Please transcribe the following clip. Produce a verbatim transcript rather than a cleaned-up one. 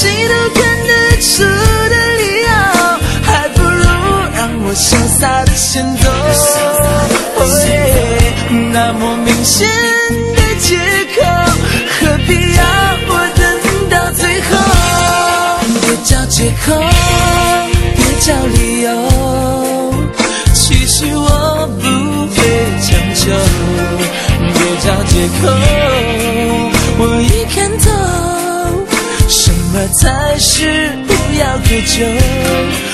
谁都看得出的理由，还不如让我潇洒的先走。那么明显的借口，何必要我等到最后？别找借口，别找理由，其实我不会强求。别找借口，我已看透，什么才是不要苛求。